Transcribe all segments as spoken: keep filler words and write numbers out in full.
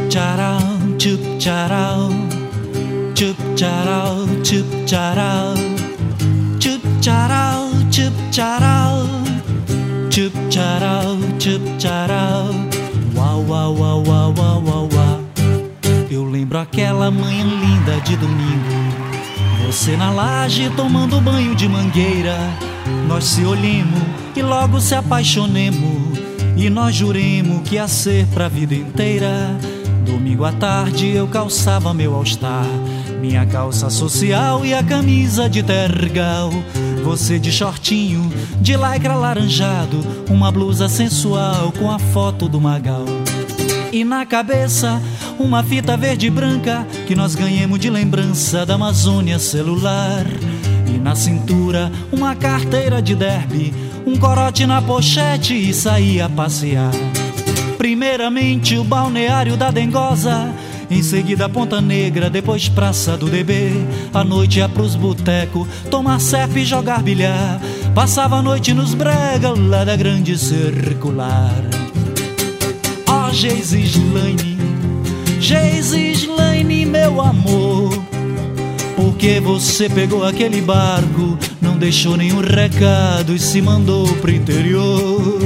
tcharau, tchup tcharau, tchup tcharau, tchup tcharau, tchup tcharau, tchup tcharau, tchup tcharau, tchup tcharau. Uau, uau, uau, uau, uau, uau, uau. Eu lembro aquela manhã linda de domingo, você na laje tomando banho de mangueira. Nós se olhemos e logo se apaixonemos, e nós juremos que ia ser pra vida inteira. Domingo à tarde eu calçava meu all-star, minha calça social e a camisa de tergal. Você de shortinho, de lycra alaranjado, uma blusa sensual com a foto do Magal. E na cabeça uma fita verde e branca que nós ganhemos de lembrança da Amazônia celular. E na cintura uma carteira de derby, um corote na pochete e sair a passear. Primeiramente o balneário da Dengosa, em seguida Ponta Negra, depois Praça do D B. A noite ia pros botecos, tomar cepa e jogar bilhar. Passava a noite nos brega lá da Grande Circular. Ó, oh, Geise Slaine, Geise Slaine, meu amor, porque você pegou aquele barco, não deixou nenhum recado e se mandou pro interior.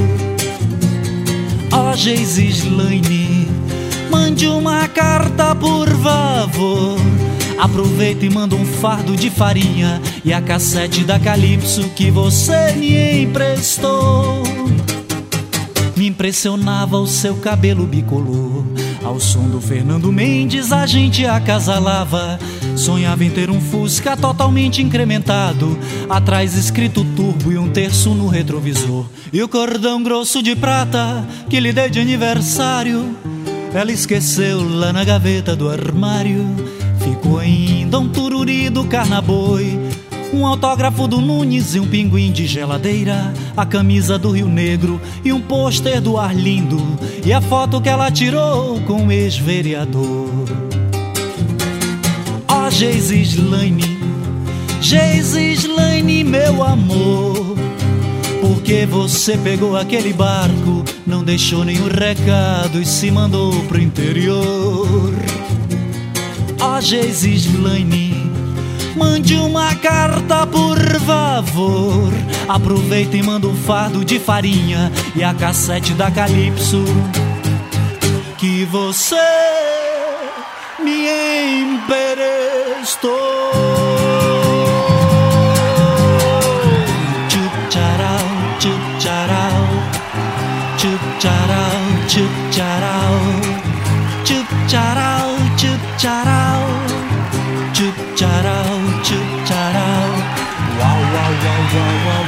Ó, oh, Geise Slaine, mande uma carta por favor. Aproveita e manda um fardo de farinha e a cassete da Calypso que você me emprestou. Me impressionava o seu cabelo bicolor, ao som do Fernando Mendes a gente acasalava. Sonhava em ter um Fusca totalmente incrementado, atrás escrito turbo e um terço no retrovisor. E o cordão grosso de prata que lhe dei de aniversário, ela esqueceu lá na gaveta do armário. Ficou ainda um tururi do Carnaboi, um autógrafo do Nunes e um pinguim de geladeira, a camisa do Rio Negro e um pôster do Arlindo, e a foto que ela tirou com o ex-vereador. Ó, oh, Geise Slaine, Geise Slaine, meu amor, porque você pegou aquele barco, não deixou nenhum recado e se mandou pro interior. Ó, oh, Geise Slaine, mande uma carta por favor. Aproveita e manda um fardo de farinha e a cassete da Calypso que você me emprestou. Tchup tcharau, tchup tcharau, tchup tcharau, tchup tcharau, tchup tcharau, tchup tcharau, tchup tcharau, tchup tcharau. Uau, uau, uau, uau, uau.